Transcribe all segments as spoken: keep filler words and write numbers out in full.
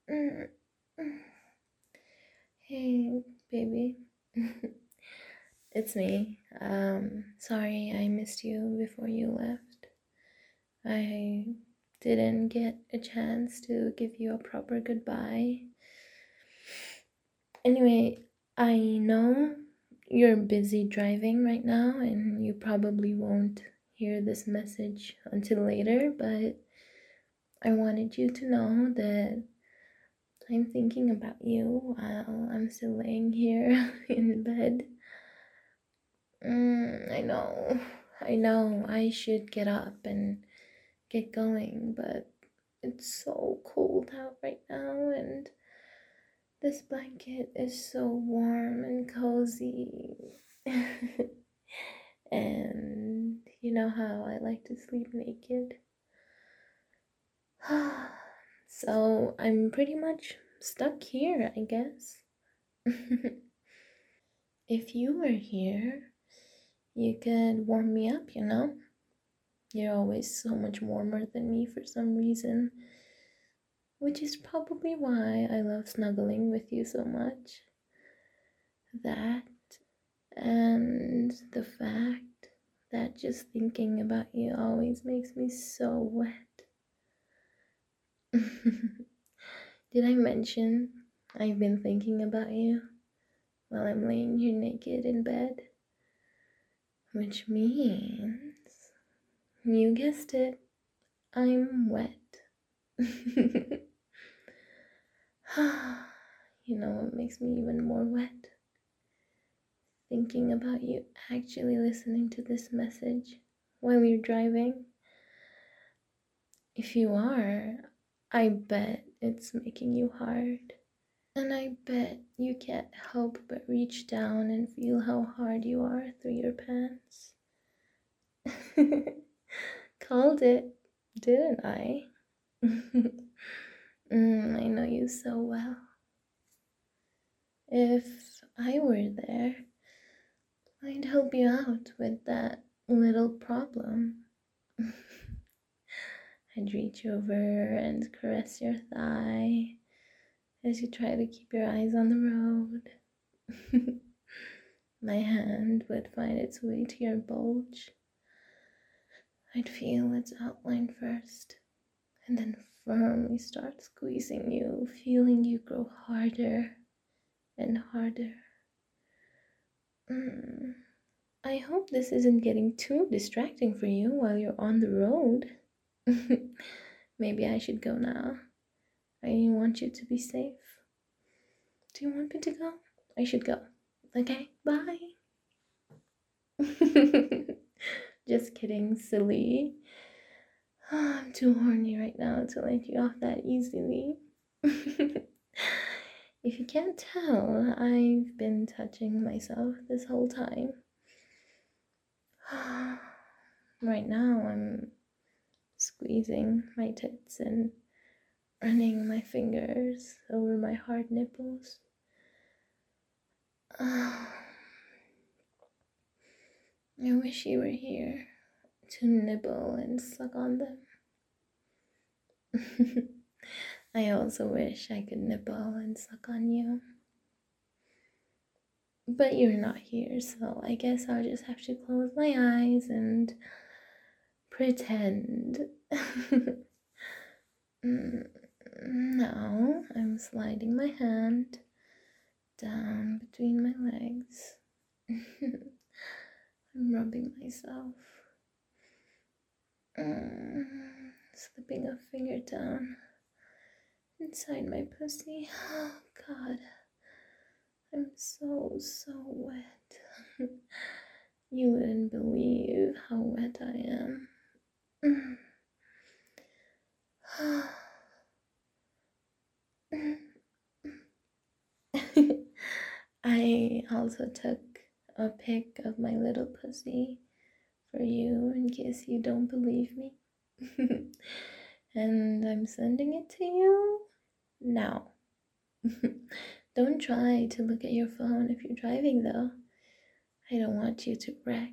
Mm, Hey, baby. It's me. Um, sorry I missed you before you left. I didn't get a chance to give you a proper goodbye. Anyway, I know you're busy driving right now and you probably won't hear this message until later, but I wanted you to know that I'm thinking about you while I'm still laying here in bed. Mm, I know, I know, I should get up and get going, but it's so cold out right now, and this blanket is so warm and cozy. And you know how I like to sleep naked. So I'm pretty much stuck here, I guess. If you were here, you could warm me up, you know? You're always so much warmer than me for some reason, which is probably why I love snuggling with you so much. That and the fact that just thinking about you always makes me so wet. Did I mention I've been thinking about you while I'm laying here naked in bed? Which means, you guessed it, I'm wet. You know what makes me even more wet? Thinking about you actually listening to this message while you're driving. If you are, I bet it's making you hard. And I bet you can't help but reach down and feel how hard you are through your pants. Called it, didn't I? mm, I know you so well. If I were there, I'd help you out with that little problem. I'd reach over and caress your thigh as you try to keep your eyes on the road. My hand would find its way to your bulge. I'd feel its outline first, and then firmly start squeezing you, feeling you grow harder and harder. Mm. I hope this isn't getting too distracting for you while you're on the road. Maybe I should go now. I want you to be safe. Do you want me to go? I should go. Okay, bye. Just kidding, silly. I'm too horny right now to let you off that easily. If you can't tell, I've been touching myself this whole time. Right now, I'm squeezing my tits and running my fingers over my hard nipples. I wish you were here to nibble and suck on them. I also wish I could nibble and suck on you. But you're not here, so I guess I'll just have to close my eyes and pretend. Now I'm sliding my hand down between my legs. I'm rubbing myself. Mm, slipping a finger down inside my pussy. Oh god, I'm so, so wet. You wouldn't believe how wet I am. I also took a pic of my little pussy for you in case you don't believe me. And I'm sending it to you now. Don't try to look at your phone if you're driving, though. I don't want you to wreck.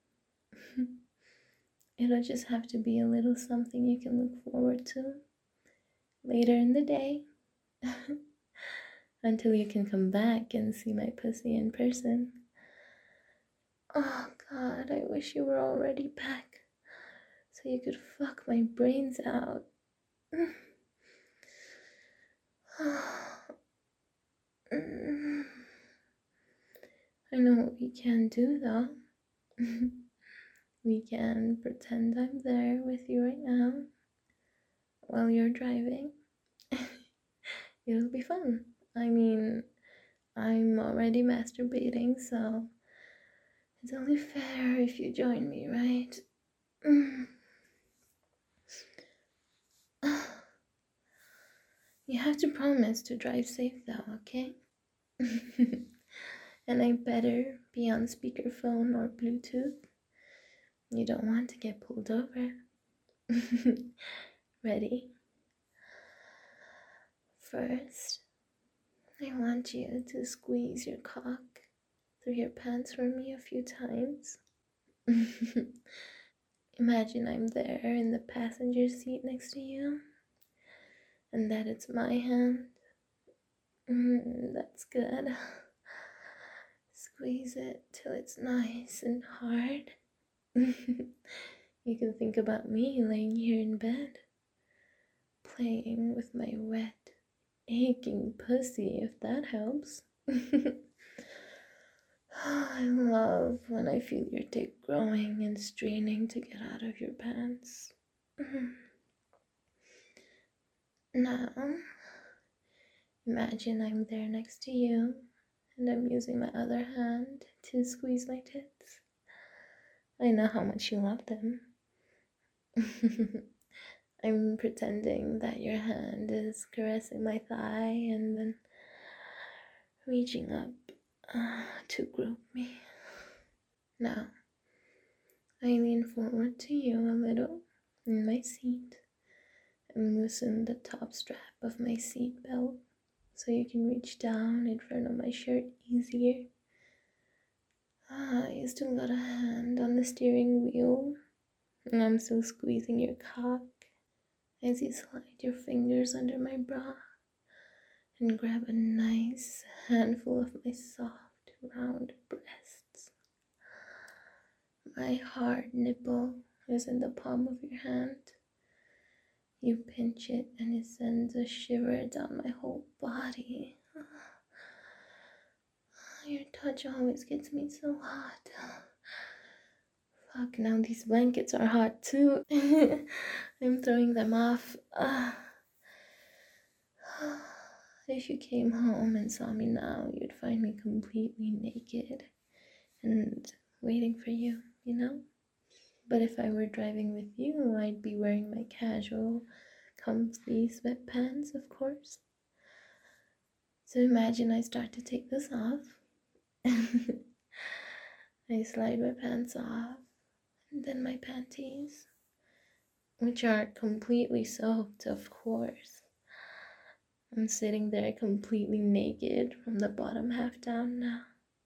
It'll just have to be a little something you can look forward to later in the day Until you can come back and see my pussy in person. Oh God, I wish you were already back so you could fuck my brains out. I know what we can do though. We can pretend I'm there with you right now while you're driving. It'll be fun. I mean, I'm already masturbating, so it's only fair if you join me, right? You have to promise to drive safe though, okay? And I better be on speakerphone or Bluetooth. You don't want to get pulled over. Ready? First, I want you to squeeze your cock through your pants for me a few times. Imagine I'm there in the passenger seat next to you, and that it's my hand. Mm, that's good. Squeeze it till it's nice and hard. You can think about me laying here in bed, playing with my wet, aching pussy, if that helps. I love when I feel your dick growing and straining to get out of your pants. Now, imagine I'm there next to you and I'm using my other hand to squeeze my tits. I know how much you love them. I'm pretending that your hand is caressing my thigh and then reaching up uh, to grip me. Now, I lean forward to you a little in my seat and loosen the top strap of my seat belt so you can reach down in front of my shirt easier. Ah, you still got a hand on the steering wheel, and I'm still squeezing your cock as you slide your fingers under my bra and grab a nice handful of my soft, round breasts. My hard nipple is in the palm of your hand. You pinch it and it sends a shiver down my whole body. Your touch always gets me so hot. Fuck, now these blankets are hot too. I'm throwing them off. If you came home and saw me now, you'd find me completely naked and waiting for you, you know? But if I were driving with you, I'd be wearing my casual, comfy sweatpants, of course. So imagine I start to take this off. I slide my pants off, and then my panties, which are completely soaked, of course. I'm sitting there completely naked from the bottom half down now.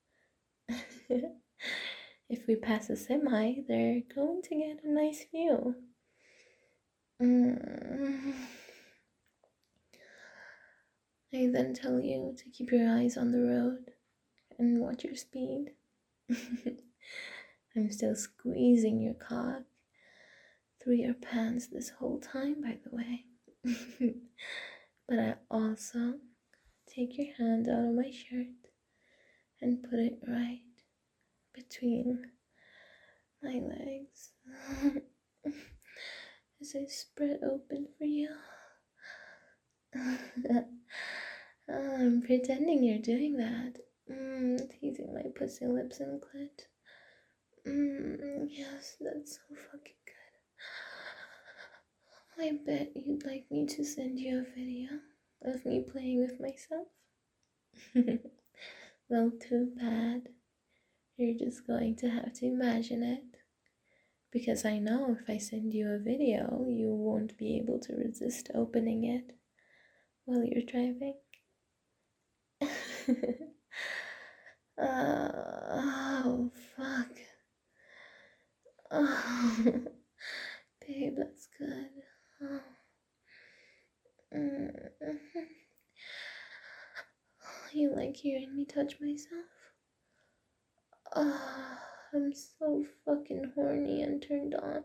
If we pass a semi, they're going to get a nice view. Mm. I then tell you to keep your eyes on the road and watch your speed. I'm still squeezing your cock through your pants this whole time, by the way. But I also take your hand out of my shirt and put it right between my legs as I spread open for you. I'm pretending you're doing that. Mm, teasing my pussy lips and clit. Mm, yes, that's so fucking good. I bet you'd like me to send you a video of me playing with myself. Well, too bad. You're just going to have to imagine it. Because I know if I send you a video, you won't be able to resist opening it while you're driving. Oh, fuck. Oh, babe, that's good. Oh. Mm-hmm. like hearing me touch myself? Ah, I'm so fucking horny and turned on.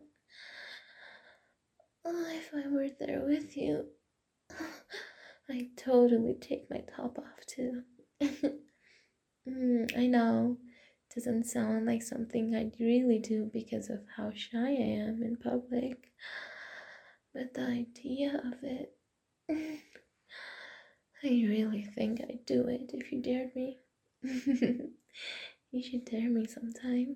Oh, if I were there with you, I'd totally take my top off too. mm, I know, it doesn't sound like something I'd really do because of how shy I am in public, but the idea of it, I really think I'd do it if you dared me. You should dare me sometime.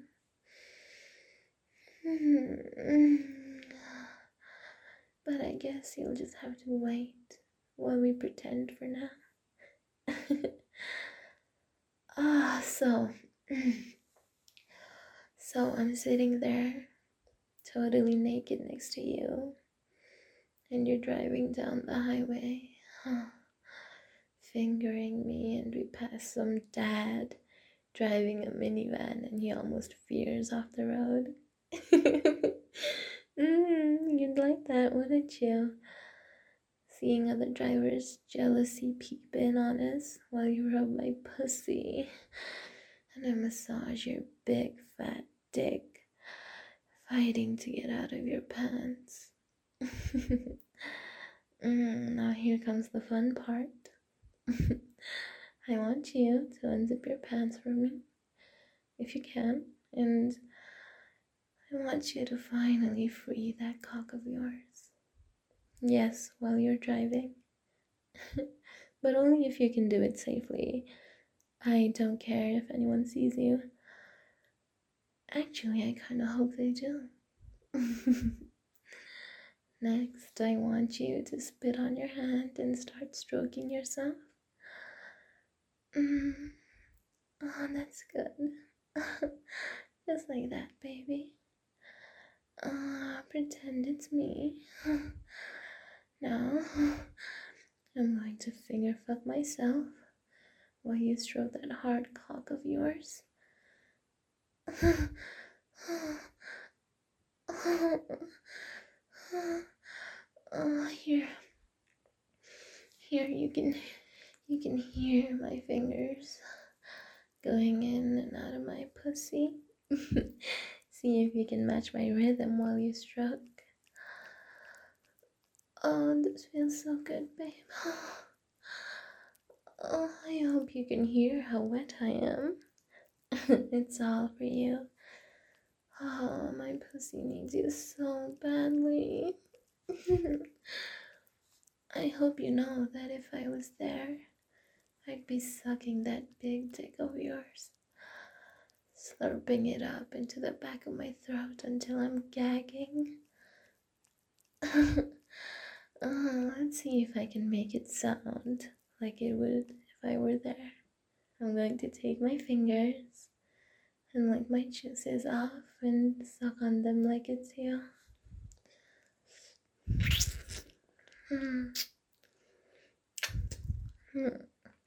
But I guess you'll just have to wait while we pretend for now. Ah, so. So I'm sitting there, totally naked next to you, and you're driving down the highway, fingering me, and we pass some dad driving a minivan, and he almost veers off the road. mm, you'd like that, wouldn't you? Seeing other drivers jealousy peep in on us while you rub my pussy and I massage your big fat dick, fighting to get out of your pants. mm, now here comes the fun part. I want you to unzip your pants for me, if you can, and I want you to finally free that cock of yours. Yes, while you're driving. But only if you can do it safely. I don't care if anyone sees you. Actually, I kind of hope they do. Next, I want you to spit on your hand and start stroking yourself. Mm. Oh, that's good. Just like that, baby. Uh, pretend it's me. Now, I'm going to finger fuck myself while you stroke that hard cock of yours. Oh, here, here you can, you can hear my fingers going in and out of my pussy. See if you can match my rhythm while you stroke. Oh, this feels so good, babe. Oh, I hope you can hear how wet I am. It's all for you. Oh, my pussy needs you so badly. I hope you know that if I was there, I'd be sucking that big dick of yours, slurping it up into the back of my throat until I'm gagging. Uh, let's see if I can make it sound like it would if I were there. I'm going to take my fingers and lick my juices off and suck on them like it's you. Mm. Mm.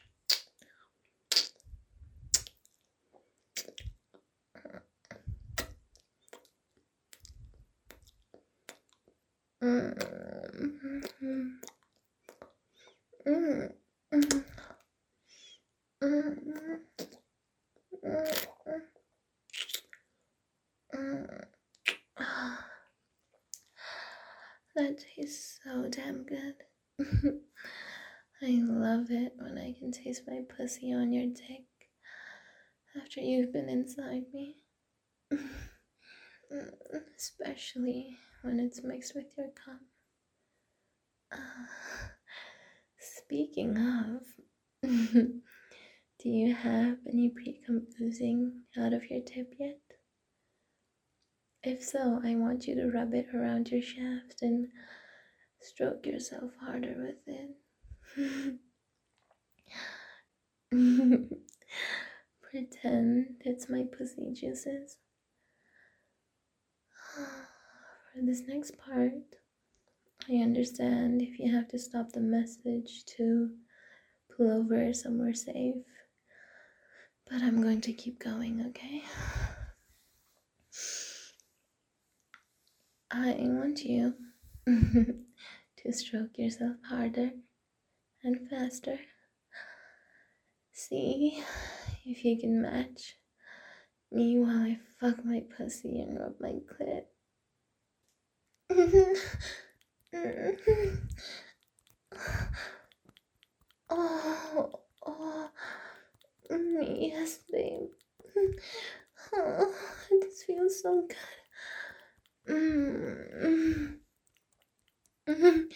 Mm. Mm. Mm. Mm. Mm. That tastes so damn good. I love it when I can taste my pussy on your dick after you've been inside me. Especially when it's mixed with your cum. Uh, speaking of, do you have any pre-cum oozing out of your tip yet? If so, I want you to rub it around your shaft and stroke yourself harder with it. Pretend it's my pussy juices. For this next part, I understand if you have to stop the message to pull over somewhere safe, but I'm going to keep going, okay? I want you to stroke yourself harder and faster. See if you can match me while I fuck my pussy and rub my clit. Oh, oh, yes, babe. Oh, this feels so good. Mm, mm,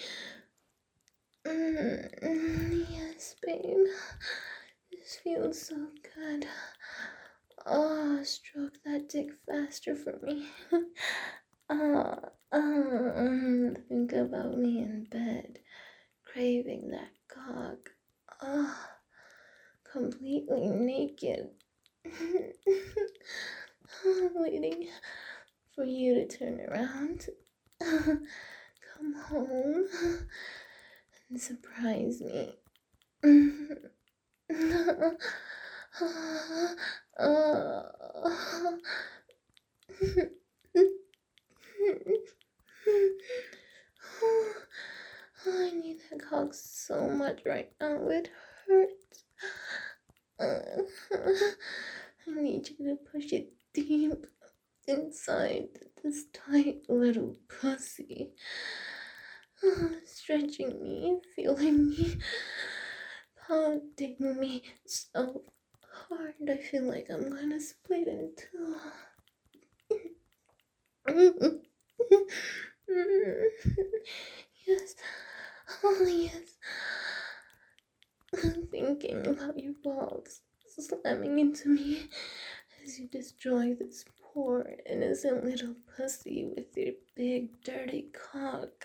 mm, yes, babe. This feels so good. Oh, stroke that dick faster for me. Ah, uh, think about me in bed, craving that cock. Ah, completely naked. Waiting for you to turn around, come home, and surprise me. I need that cock so much right now, it hurts. I need you to push it deep inside this tight little pussy. Stretching me, feeling me, pounding me so hard. I feel like I'm gonna split in two. Yes, oh yes. I'm thinking about your balls slamming into me as you destroy this poor innocent little pussy with your big dirty cock.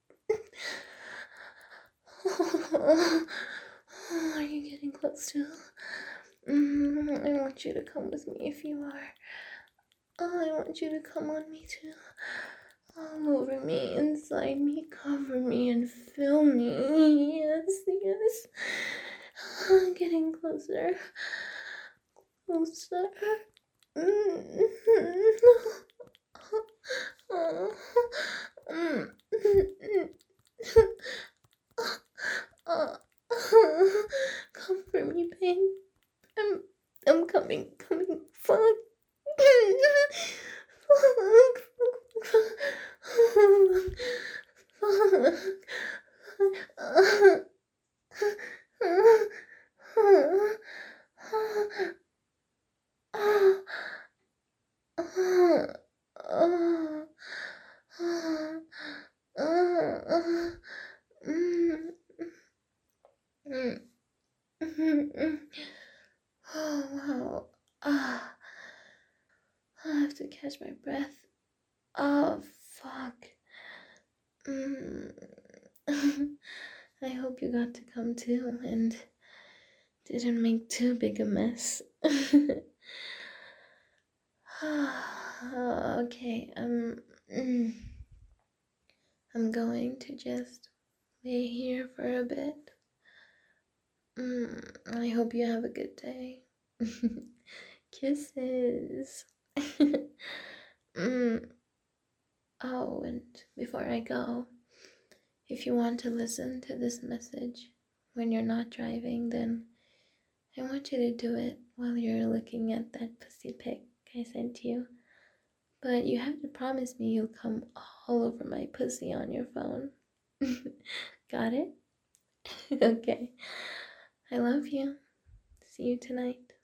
Oh, are you getting close to? Mm, I want you to come with me if you are. Oh, I want you to come on me too. All over me, inside me, cover me and fill me. Yes, yes. I'm getting closer. Closer. Mm-hmm. Oh. Mm-hmm. Oh. Come for me, babe. I'm, I'm coming, coming. Fuck. Oh wow. Ah, I have to catch my breath. Oh fuck. Mm. I hope you got to come too and didn't make too big a mess. Okay, um, mm, I'm going to just lay here for a bit. Mm, I hope you have a good day. Kisses. mm. Oh, and before I go, if you want to listen to this message when you're not driving, then I want you to do it while you're looking at that pussy pic I sent you. But you have to promise me you'll come all over my pussy on your phone. Got it? Okay. I love you. See you tonight.